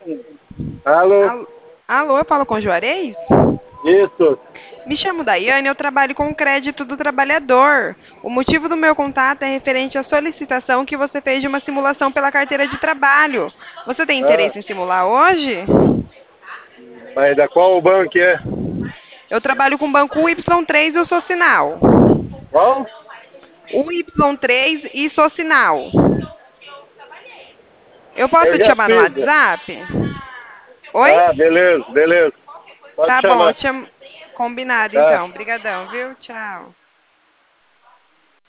Alô? Alô, alô, eu falo com o Juarez? Isso. Me chamo Daiane, eu trabalho com o crédito do trabalhador. O motivo do meu contato é referente à solicitação que você fez de uma simulação pela carteira de trabalho. Você tem Ah, interesse em simular hoje? mas da qual banco é? Eu trabalho com o banco Y3 e o Socinal. Qual? O Y3 e Socinal. Eu Eu posso te já chamar no fiz. WhatsApp? Oi? Ah, beleza, beleza. Pode Tá bom, chamar. eu te chamo. Combinado Tá. então. Obrigadão, viu? Tchau.